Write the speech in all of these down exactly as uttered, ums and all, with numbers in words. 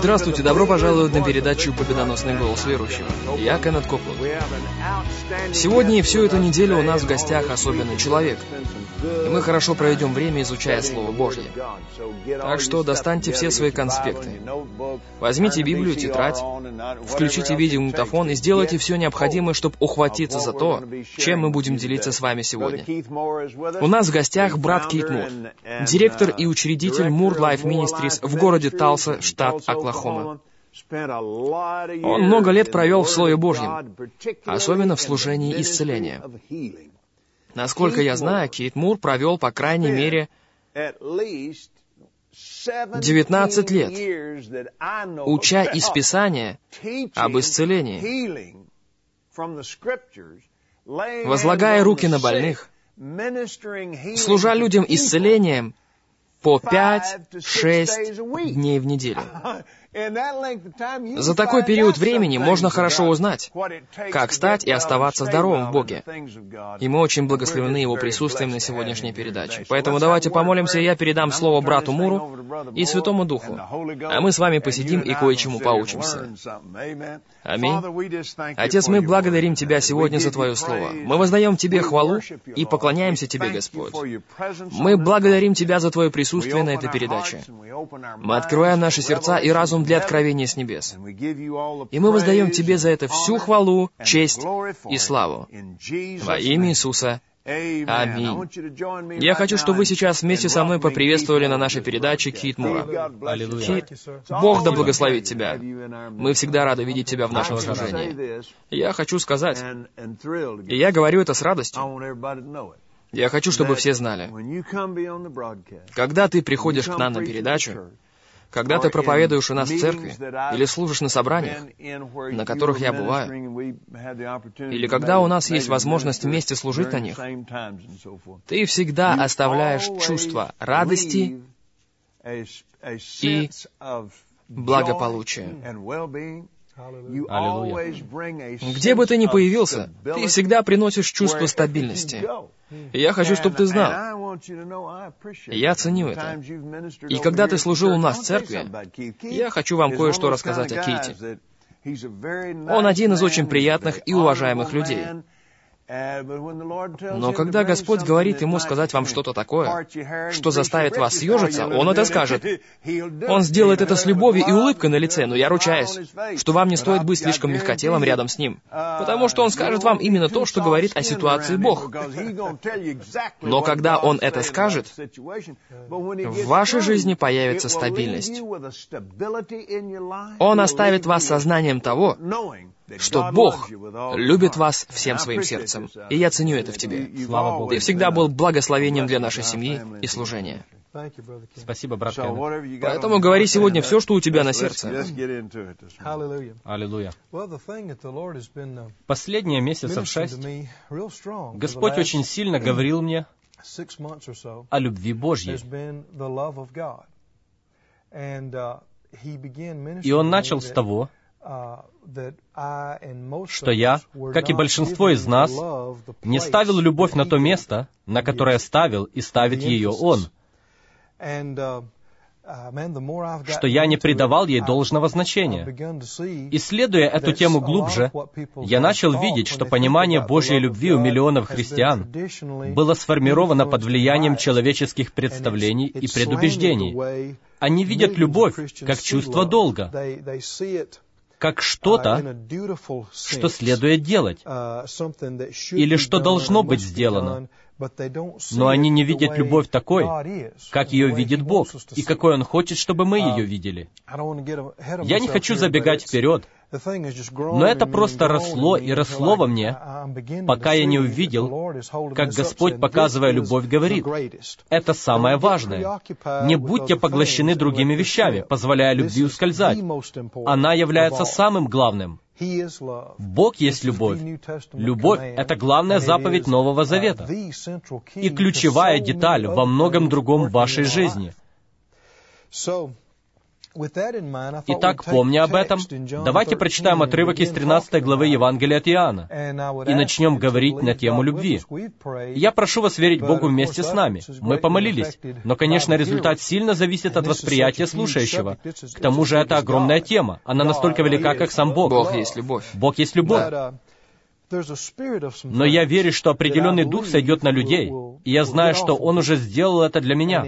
Здравствуйте, добро пожаловать на передачу «Победоносный голос верующего». Я Кеннет Копланд. Сегодня и всю эту неделю у нас в гостях особенный человек. И мы хорошо проведем время, изучая Слово Божье. Так что достаньте все свои конспекты. Возьмите Библию, тетрадь, включите видеомагнитофон и сделайте все необходимое, чтобы ухватиться за то, чем мы будем делиться с вами сегодня. У нас в гостях брат Кит Мур, директор и учредитель Moore Life Ministries в городе Талса, штат Оклахома. Он много лет провел в Слове Божьем, особенно в служении исцеления. Насколько я знаю, Кит Мур провел, по крайней мере, девятнадцать лет, уча из Писания об исцелении, возлагая руки на больных, служа людям исцелением по пять-шесть дней в неделю. За такой период времени можно хорошо узнать, как стать и оставаться здоровым в Боге. И мы очень благословены Его присутствием на сегодняшней передаче. Поэтому давайте помолимся, и я передам слово брату Муру и Святому Духу. А мы с вами посидим и кое-чему поучимся. Аминь. Отец, мы благодарим Тебя сегодня за Твое Слово. Мы воздаем Тебе хвалу и поклоняемся Тебе, Господь. Мы благодарим Тебя за Твое присутствие на этой передаче. Мы открываем наши сердца и разум для откровения с небес. И мы воздаем Тебе за это всю хвалу, честь и славу. Во имя Иисуса. Аминь. Я хочу, чтобы вы сейчас вместе со мной поприветствовали на нашей передаче Кит Мура. Аллилуйя. Кит, Бог да благословит тебя. Мы всегда рады видеть тебя в нашем служении. Я хочу сказать, и я говорю это с радостью, я хочу, чтобы все знали, когда ты приходишь к нам на передачу, когда ты проповедуешь у нас в церкви, или служишь на собраниях, на которых я бываю, или когда у нас есть возможность вместе служить на них, ты всегда оставляешь чувство радости и благополучия. Аллилуйя. Где бы ты ни появился, ты всегда приносишь чувство стабильности. И я хочу, чтобы ты знал. Я ценю это. И когда ты служил у нас в церкви, я хочу вам кое-что рассказать о Ките. Он один из очень приятных и уважаемых людей. Но когда Господь говорит ему сказать вам что-то такое, что заставит вас съежиться, Он это скажет. Он сделает это с любовью и улыбкой на лице, но я ручаюсь, что вам не стоит быть слишком мягкотелым рядом с Ним, потому что Он скажет вам именно то, что говорит о ситуации Бог. Но когда Он это скажет, в вашей жизни появится стабильность. Он оставит вас сознанием того, что Бог любит вас всем своим сердцем. И я ценю это в тебе. Слава Богу. Ты всегда был благословением для нашей семьи и служения. Спасибо, брат Кеннет. Поэтому говори сегодня все, что у тебя на сердце. Аллилуйя. Последние месяцев шесть Господь очень сильно говорил мне о любви Божьей. И Он начал с того, что я, как и большинство из нас, не ставил любовь на то место, на которое ставил и ставит ее Он, что я не придавал ей должного значения. Исследуя эту тему глубже, я начал видеть, что понимание Божьей любви у миллионов христиан было сформировано под влиянием человеческих представлений и предубеждений. Они видят любовь как чувство долга, как что-то, что следует делать, или что должно быть сделано. Но они не видят любовь такой, как ее видит Бог, и какой Он хочет, чтобы мы ее видели. Я не хочу забегать вперед, но это просто росло и росло во мне, пока я не увидел, как Господь, показывая любовь, говорит: это самое важное. Не будьте поглощены другими вещами, позволяя любви ускользать. Она является самым главным. Бог есть любовь. Любовь — это главная заповедь Нового Завета и ключевая деталь во многом другом в вашей жизни. Итак, помня об этом, давайте прочитаем отрывок из тринадцатой главы Евангелия от Иоанна и начнем говорить на тему любви. Я прошу вас верить Богу вместе с нами. Мы помолились, но, конечно, результат сильно зависит от восприятия слушающего. К тому же это огромная тема. Она настолько велика, как сам Бог. Бог есть любовь. Бог есть любовь. Но я верю, что определенный дух сойдет на людей, и я знаю, что Он уже сделал это для меня.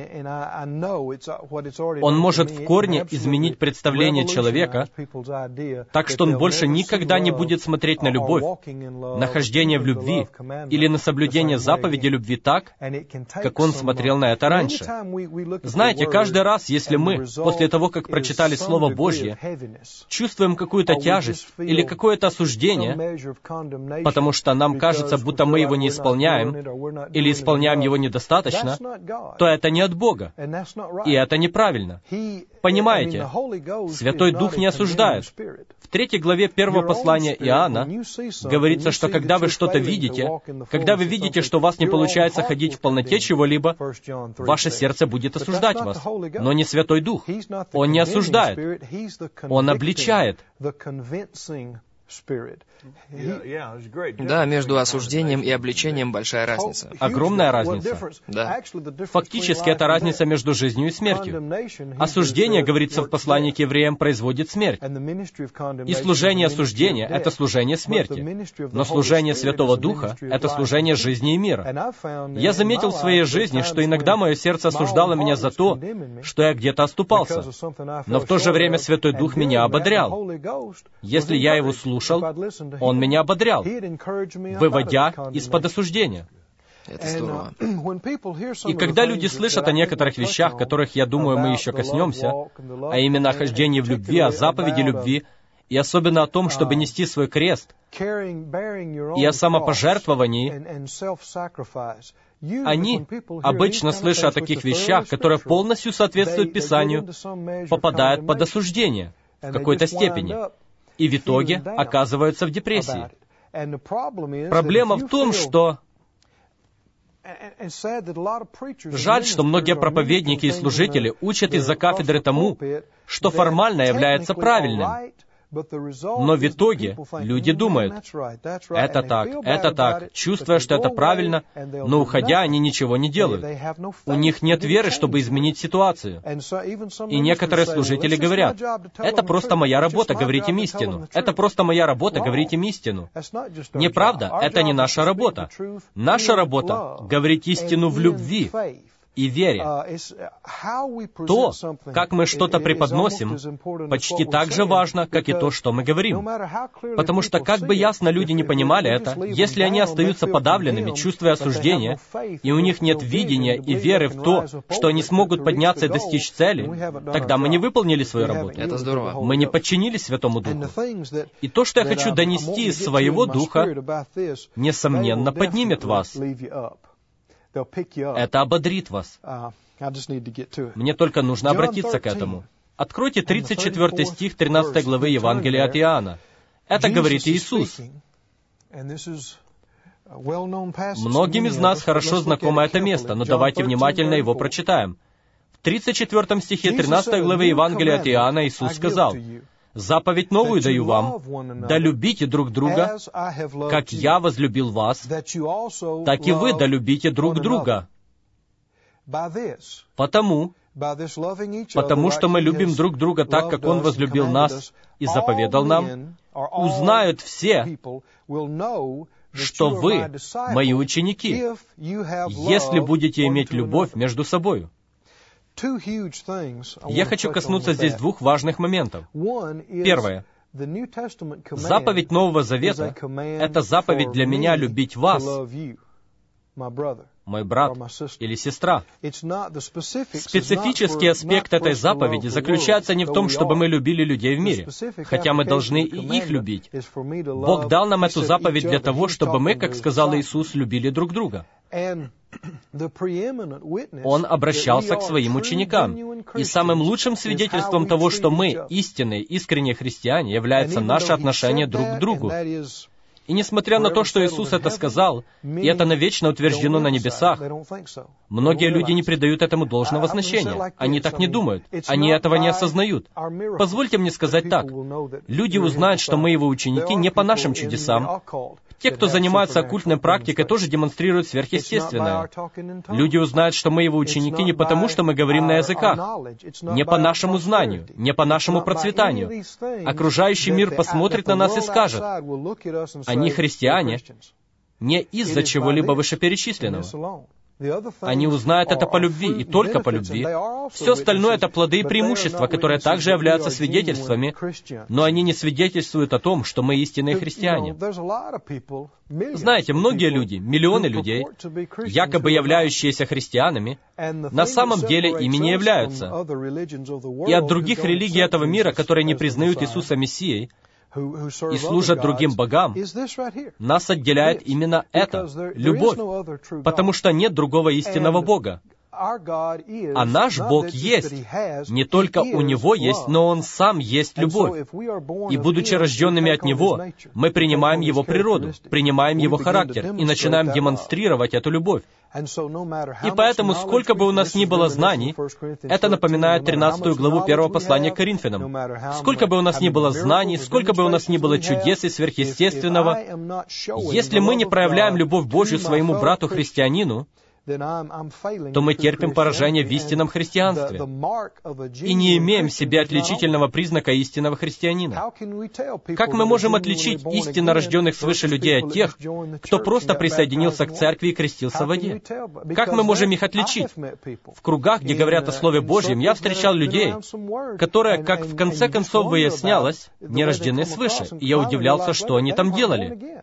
Он может в корне изменить представление человека, так что он больше никогда не будет смотреть на любовь, нахождение в любви или на соблюдение заповеди любви так, как он смотрел на это раньше. Знаете, каждый раз, если мы, после того, как прочитали Слово Божье, чувствуем какую-то тяжесть или какое-то осуждение, потому что нам кажется, будто мы его не исполняем, или исполняем его недостаточно, то это не от Бога. И это неправильно. Понимаете, Святой Дух не осуждает. В третьей главе первого послания Иоанна говорится, что когда вы что-то видите, когда вы видите, что у вас не получается ходить в полноте чего-либо, ваше сердце будет осуждать вас. Но не Святой Дух. Он не осуждает. Он обличает. Да, между осуждением и обличением большая разница. Огромная разница. Да. Фактически, это разница между жизнью и смертью. Осуждение, говорится в послании к евреям, производит смерть. И служение осуждения — это служение смерти. Но служение Святого Духа — это служение жизни и мира. Я заметил в своей жизни, что иногда мое сердце осуждало меня за то, что я где-то оступался. Но в то же время Святой Дух меня ободрял. Если я его слушал, Он меня ободрял, выводя из-под осуждения. Это здорово. И когда люди слышат о некоторых вещах, которых, я думаю, мы еще коснемся, а именно о хождении в любви, о заповеди любви, и особенно о том, чтобы нести свой крест, и о самопожертвовании, они, обычно слыша о таких вещах, которые полностью соответствуют Писанию, попадают под осуждение в какой-то степени. И в итоге оказываются в депрессии. Проблема в том, что... Жаль, что многие проповедники и служители учат из-за кафедры тому, что формально является правильным. Но в итоге люди думают, это так, это так, чувствуя, что это правильно, но уходя, они ничего не делают. У них нет веры, чтобы изменить ситуацию. И некоторые служители говорят, это просто моя работа, говорить им истину. Это просто моя работа, говорить им истину. Неправда, это не наша работа. Наша работа — говорить истину в любви и вере. То, как мы что-то преподносим, почти так же важно, как и то, что мы говорим. Потому что, как бы ясно люди не понимали это, если они остаются подавленными, чувствуя осуждение, и у них нет видения и веры в то, что они смогут подняться и достичь цели, тогда мы не выполнили свою работу. Это здорово. Мы не подчинились Святому Духу. И то, что я хочу донести из своего Духа, несомненно, поднимет вас. Это ободрит вас. Мне только нужно обратиться к этому. Откройте тридцать четвёртый стих тринадцатой главы Евангелия от Иоанна. Это говорит Иисус. Многим из нас хорошо знакомо это место, но давайте внимательно его прочитаем. В тридцать четвёртом стихе тринадцатой главы Евангелия от Иоанна Иисус сказал: «Заповедь новую даю вам, да любите друг друга, как я возлюбил вас, так и вы да любите друг друга. Потому, потому что мы любим друг друга так, как Он возлюбил нас и заповедал нам, узнают все, что вы мои ученики, если будете иметь любовь между собою». Я хочу коснуться здесь двух важных моментов. Первое. Заповедь Нового Завета — это заповедь для меня любить вас, мой брат или сестра. Специфический аспект этой заповеди заключается не в том, чтобы мы любили людей в мире, хотя мы должны и их любить. Бог дал нам эту заповедь для того, чтобы мы, как сказал Иисус, любили друг друга. Он обращался к своим ученикам. И самым лучшим свидетельством того, что мы истинные, искренние христиане, является наше отношение друг к другу. И несмотря на то, что Иисус это сказал, и это навечно утверждено на небесах, многие люди не придают этому должного значения. Они так не думают. Они этого не осознают. Позвольте мне сказать так. Люди узнают, что мы Его ученики не по нашим чудесам. Те, кто занимается оккультной практикой, тоже демонстрируют сверхъестественное. Люди узнают, что мы Его ученики не потому, что мы говорим на языках, не по нашему знанию, не по нашему процветанию. Окружающий мир посмотрит на нас и скажет: они христиане не из-за чего-либо вышеперечисленного. Они узнают это по любви, и только по любви. Все остальное — это плоды и преимущества, которые также являются свидетельствами, но они не свидетельствуют о том, что мы истинные христиане. Знаете, многие люди, миллионы людей, якобы являющиеся христианами, на самом деле ими не являются. И от других религий этого мира, которые не признают Иисуса Мессией, и служат другим богам, нас отделяет именно это — любовь, потому что нет другого истинного Бога. А наш Бог есть. Не только у Него есть, но Он Сам есть любовь. И, будучи рожденными от Него, мы принимаем Его природу, принимаем Его характер и начинаем демонстрировать эту любовь. И поэтому, сколько бы у нас ни было знаний, это напоминает тринадцатую главу первого послания к Коринфянам. Сколько бы у нас ни было знаний, сколько бы у нас ни было чудес и сверхъестественного, если мы не проявляем любовь Божью своему брату-христианину, то мы терпим поражение в истинном христианстве и не имеем в себе отличительного признака истинного христианина. Как мы можем отличить истинно рожденных свыше людей от тех, кто просто присоединился к церкви и крестился в воде? Как мы можем их отличить? В кругах, где говорят о Слове Божьем, я встречал людей, которые, как в конце концов выяснялось, не рождены свыше, и я удивлялся, что они там делали.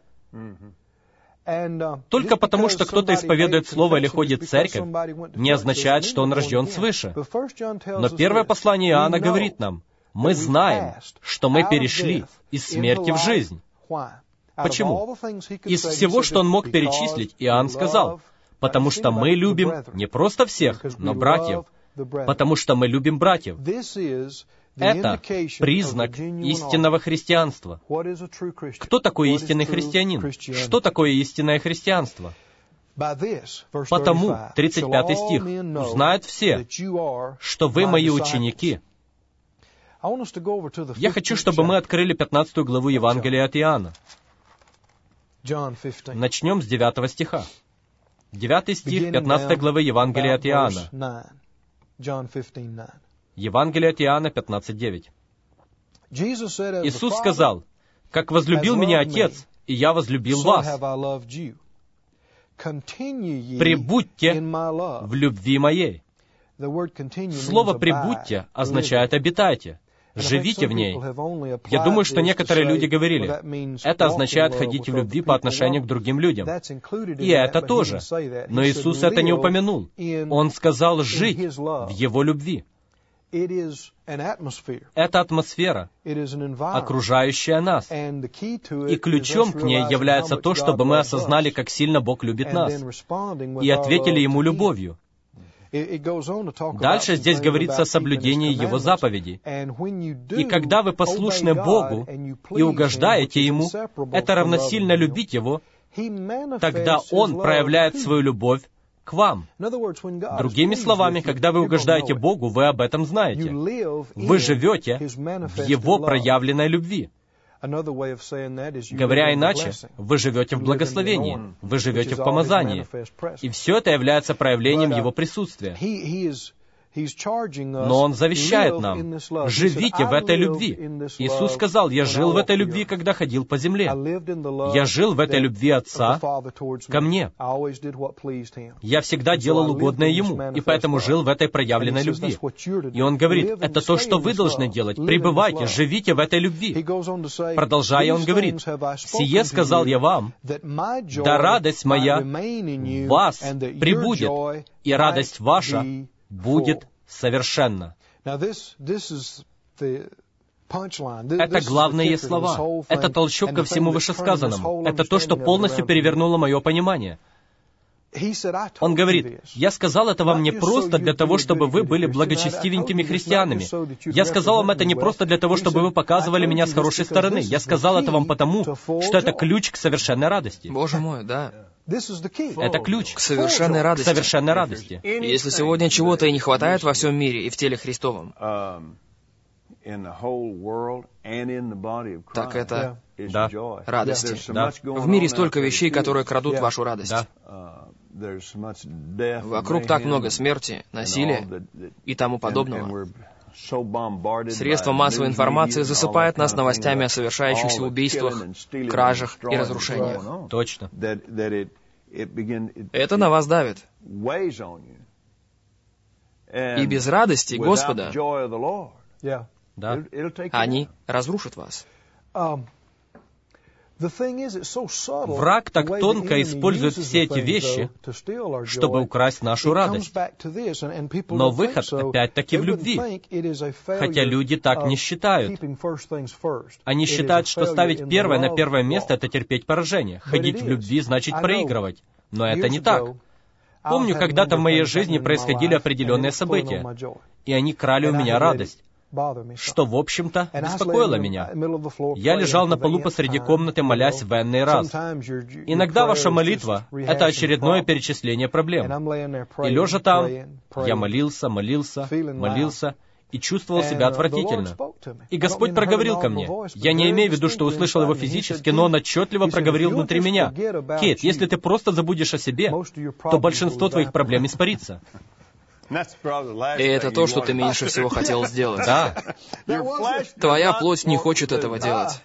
Только потому, что кто-то исповедует Слово или ходит в церковь, не означает, что он рожден свыше. Но первое послание Иоанна говорит нам: мы знаем, что мы перешли из смерти в жизнь. Почему? Из всего, что он мог перечислить, Иоанн сказал: потому что мы любим не просто всех, но братьев, потому что мы любим братьев. Это признак истинного христианства. Кто такой истинный христианин? Что такое истинное христианство? Потому, тридцать пятый стих, «Узнают все, что вы мои ученики». Я хочу, чтобы мы открыли пятнадцатую главу Евангелия от Иоанна. Начнем с девятого стиха. Девятый стих пятнадцатой главы Евангелия от Иоанна. Евангелие от Иоанна пятнадцать девять. Иисус сказал: «Как возлюбил меня Отец, и я возлюбил вас. Пребудьте в любви моей». Слово «пребудьте» означает «обитайте». Живите в ней. Я думаю, что некоторые люди говорили, это означает ходить в любви по отношению к другим людям. И это тоже. Но Иисус это не упомянул. Он сказал жить в Его любви. Это атмосфера, окружающая нас. И ключом к ней является то, чтобы мы осознали, как сильно Бог любит нас, и ответили Ему любовью. Дальше здесь говорится о соблюдении Его заповедей. И когда вы послушны Богу и угождаете Ему, это равносильно любить Его, тогда Он проявляет свою любовь к вам. Другими словами, когда вы угождаете Богу, вы об этом знаете. Вы живете в Его проявленной любви. Говоря иначе, вы живете в благословении, вы живете в помазании. И все это является проявлением Его присутствия. Но Он завещает нам: живите в этой любви. Иисус сказал: «Я жил в этой любви, когда ходил по земле. Я жил в этой любви Отца ко мне. Я всегда делал угодное Ему, и поэтому жил в этой проявленной любви». И Он говорит: это то, что вы должны делать. Пребывайте, живите в этой любви. Продолжая, Он говорит: «Сие сказал я вам, да радость моя в вас пребудет, и радость ваша будет совершенна». Это главные слова. Это толчок ко всему вышесказанному. Это то, что полностью перевернуло мое понимание. Он говорит, «Я сказал это вам не просто для того, чтобы вы были благочестивенькими христианами. Я сказал вам это не просто для того, чтобы вы показывали меня с хорошей стороны. Я сказал это вам потому, что это ключ к совершенной радости». Боже мой, да. Это ключ к совершенной радости. К совершенной радости. И если сегодня чего-то и не хватает во всем мире и в теле Христовом, так это да. радости. Да. В мире столько вещей, которые крадут вашу радость. Да. Вокруг так много смерти, насилия и тому подобного. Средства массовой информации засыпают нас новостями о совершающихся убийствах, кражах и разрушениях. Точно. Это на вас давит. И без радости Господа Да. они разрушат вас. Враг так тонко использует все эти вещи, чтобы украсть нашу радость. Но выход опять-таки в любви. Хотя люди так не считают. Они считают, что ставить первое на первое место — это терпеть поражение. Ходить в любви значит проигрывать. Но это не так. Помню, когда-то в моей жизни происходили определенные события, и они крали у меня радость, что, в общем-то, беспокоило меня. Я лежал на полу посреди комнаты, молясь в энный раз. Иногда ваша молитва — это очередное перечисление проблем. И лежа там, я молился, молился, молился, и чувствовал себя отвратительно. И Господь проговорил ко мне. Я не имею в виду, что услышал его физически, но Он отчетливо проговорил внутри меня. «Кейт, если ты просто забудешь о себе, то большинство твоих проблем испарится». И это то, что ты меньше всего хотел сделать. Да. Твоя плоть не хочет этого делать.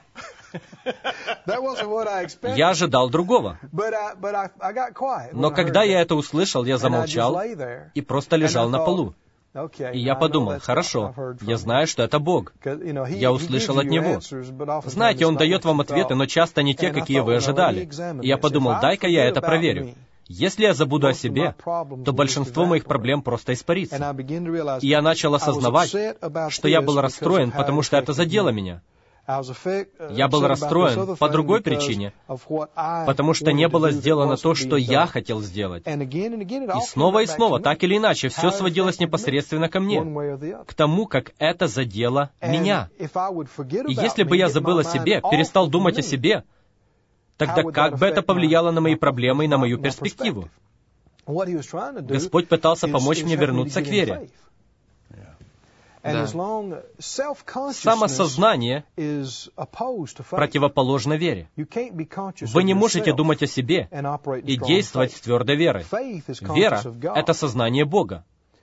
Я ожидал другого. Но когда я это услышал, я замолчал и просто лежал на полу. И я подумал, хорошо, я знаю, что это Бог. Я услышал от Него. Знаете, Он дает вам ответы, но часто не те, какие вы ожидали. И я подумал, дай-ка я это проверю. Если я забуду о себе, то большинство моих проблем просто испарится. И я начал осознавать, что я был расстроен, потому что это задело меня. Я был расстроен по другой причине, потому что не было сделано то, что я хотел сделать. И снова и снова, так или иначе, все сводилось непосредственно ко мне, к тому, как это задело меня. И если бы я забыл о себе, перестал думать о себе, тогда как бы это повлияло на мои проблемы и на мою перспективу? Господь пытался помочь мне вернуться к вере. Да. Самосознание противоположно вере. Вы не можете думать о себе и действовать с твердой верой. Вера — это сознание Бога.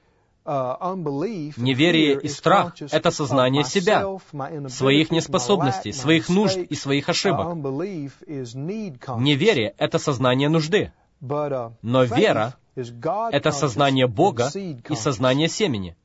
Неверие и страх — это сознание себя, своих неспособностей, своих нужд и своих ошибок. Неверие — это сознание нужды. Но вера — это сознание Бога и сознание семени.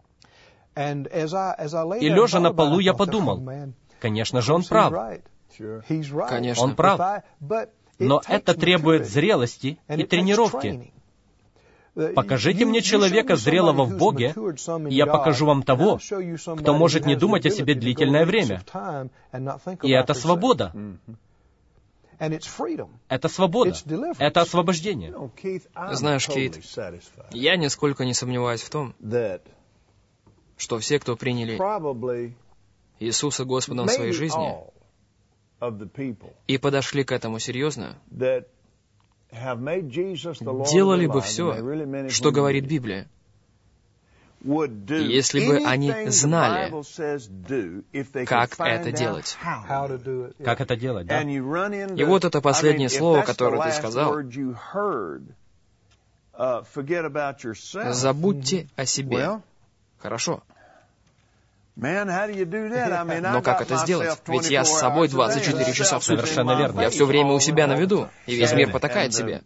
И лежа на полу, я подумал, конечно же, он прав. Конечно. Он прав. Но это требует зрелости и тренировки. Покажите мне человека, зрелого в Боге, и я покажу вам того, кто может не думать о себе длительное время. И это свобода. Это свобода. Это освобождение. Знаешь, Кейт, я нисколько не сомневаюсь в том, что все, кто приняли Иисуса Господом в своей жизни и подошли к этому серьезно, делали бы все, что говорит Библия, если бы они знали, как это делать. Как это делать, да? И вот это последнее слово, которое ты сказал. Забудьте о себе. Хорошо. Но как это сделать? Ведь я с собой двадцать четыре часа в сутки. Совершенно верно. Я все время у себя на виду, и весь мир потакает себе.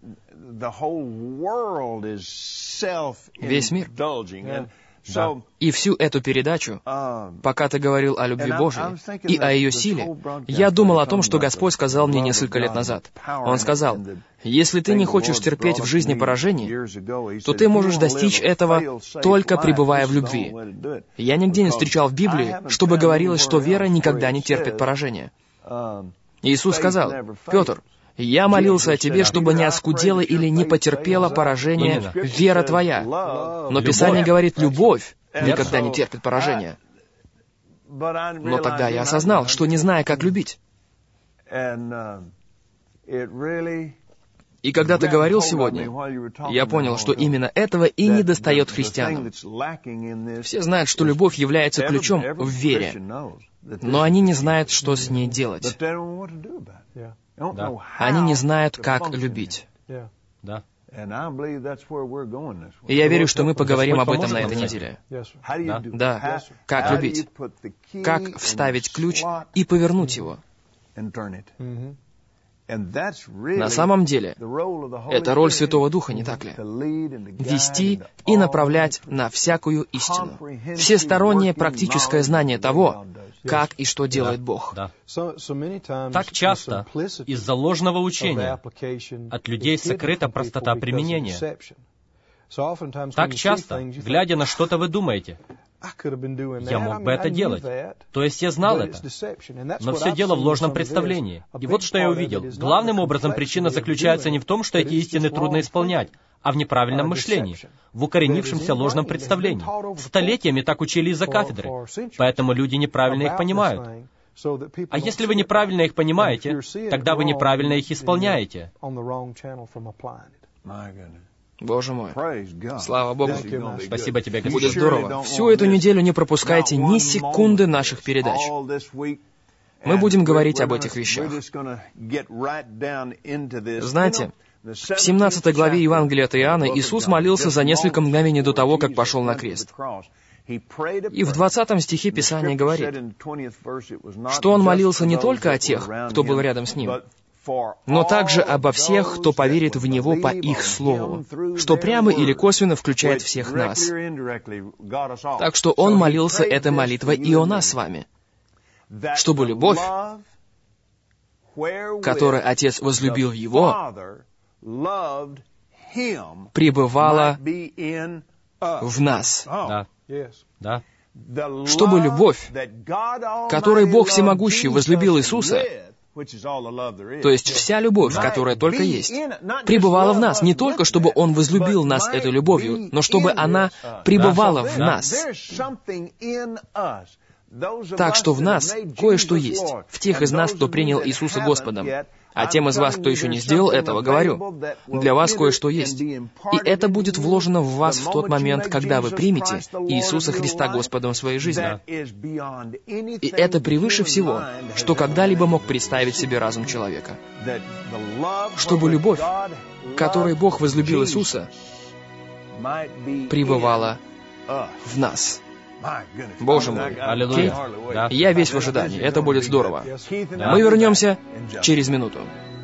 Весь мир. Да. И всю эту передачу, пока ты говорил о любви Божьей и о ее силе, я думал о том, что Господь сказал мне несколько лет назад. Он сказал, если ты не хочешь терпеть в жизни поражений, то ты можешь достичь этого, только пребывая в любви. Я нигде не встречал в Библии, чтобы говорилось, что вера никогда не терпит поражения. Иисус сказал, Петр, Я молился о тебе, чтобы не оскудела или не потерпела поражение вера твоя. Но Писание говорит, любовь никогда не терпит поражения. Но тогда я осознал, что не знаю, как любить. И когда ты говорил сегодня, я понял, что именно этого и недостает христианам. Все знают, что любовь является ключом в вере, но они не знают, что с ней делать. Да. Они не знают, как любить. Да. И я верю, что мы поговорим об этом на этой неделе. Да. Да, как любить, как вставить ключ и повернуть его. На самом деле, это роль Святого Духа, не так ли? Вести и направлять на всякую истину. Всестороннее практическое знание того, как и что делает Бог. Да. Так часто из-за ложного учения от людей сокрыта простота применения. Так часто, глядя на что-то, вы думаете, я мог бы это делать. То есть я знал это. Но все дело в ложном представлении. И вот что я увидел. Главным образом причина заключается не в том, что эти истины трудно исполнять, а в неправильном мышлении, в укоренившемся ложном представлении. Столетиями так учили из-за кафедры, поэтому люди неправильно их понимают. А если вы неправильно их понимаете, тогда вы неправильно их исполняете. Боже мой. Слава Богу. Спасибо тебе, Господь. Будет здорово. Всю эту неделю не пропускайте ни секунды наших передач. Мы будем говорить об этих вещах. Знаете, в семнадцатой главе Евангелия от Иоанна Иисус молился за несколько мгновений до того, как пошел на крест. И в двадцатом стихе Писание говорит, что Он молился не только о тех, кто был рядом с Ним, но также обо всех, кто поверит в Него по их слову, что прямо или косвенно включает всех нас. Так что Он молился этой молитвой и о нас с вами, чтобы любовь, которой Отец возлюбил Его, пребывала в нас. Да. Да. Чтобы любовь, которой Бог Всемогущий возлюбил Иисуса, то есть вся любовь, которая только есть, пребывала в нас, не только чтобы Он возлюбил нас этой любовью, но чтобы она пребывала в нас. Так что в нас кое-что есть, в тех из нас, кто принял Иисуса Господом. А тем из вас, кто еще не сделал этого, говорю, для вас кое-что есть. И это будет вложено в вас в тот момент, когда вы примете Иисуса Христа Господом в своей жизни. И это превыше всего, что когда-либо мог представить себе разум человека. Чтобы любовь, которой Бог возлюбил Иисуса, пребывала в нас. Боже мой, Аллилуйя. Да. Я весь в ожидании, это будет здорово. Да. Мы вернемся через минуту.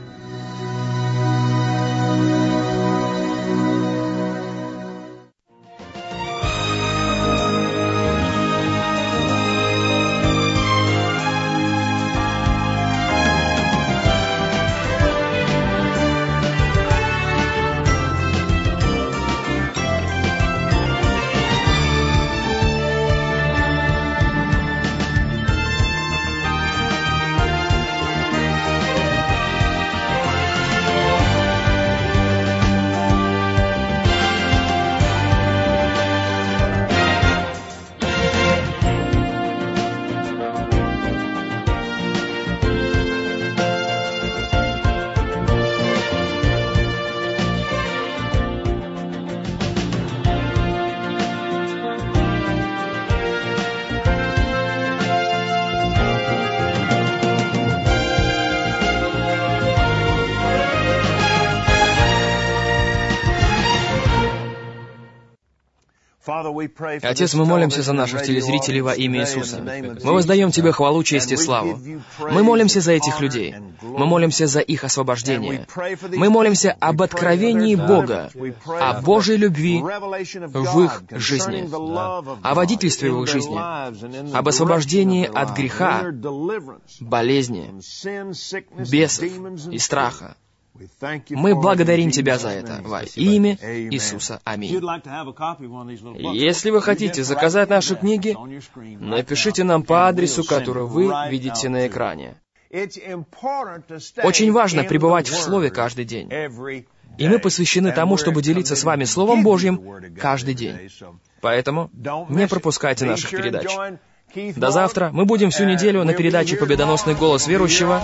Отец, мы молимся за наших телезрителей во имя Иисуса. Мы воздаем Тебе хвалу, честь и славу. Мы молимся за этих людей. Мы молимся за их освобождение. Мы молимся об откровении Бога, о Божьей любви в их жизни, о водительстве в их жизни, об освобождении от греха, болезни, бесов и страха. Мы благодарим Тебя за это во имя Иисуса. Аминь. Если вы хотите заказать наши книги, напишите нам по адресу, который вы видите на экране. Очень важно пребывать в Слове каждый день. И мы посвящены тому, чтобы делиться с вами Словом Божьим каждый день. Поэтому не пропускайте наших передач. До завтра. Мы будем всю неделю на передаче «Победоносный голос верующего».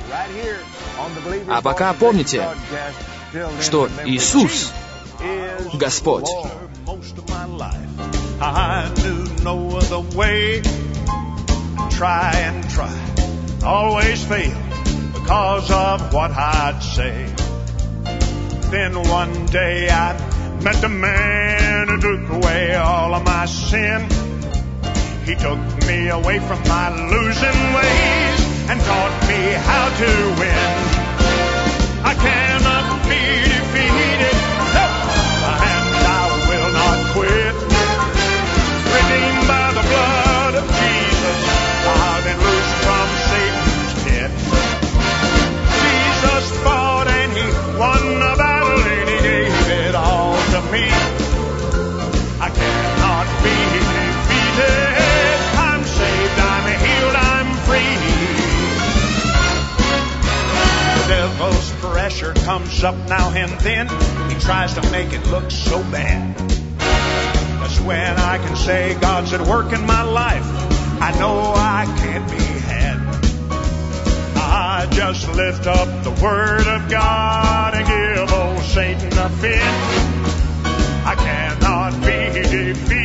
А пока помните, что Иисус — Господь. I knew no other way. Try and try, always fail because of what I'd say. Then one day I met the man who took away all of my sin. He took me away from my losing ways and taught me how to win. I cannot be defeated, no, and I will not quit. Redeemed by the blood of Jesus, I've been loosed from Satan's pit. Jesus fought and He won the battle and He gave it all to me. I cannot be defeated. I'm saved, I'm healed, I'm free. The devil's pressure comes up now and then. He tries to make it look so bad. That's when I can say God's at work in my life. I know I can't be had. I just lift up the Word of God and give old Satan a fit. I cannot be defeated.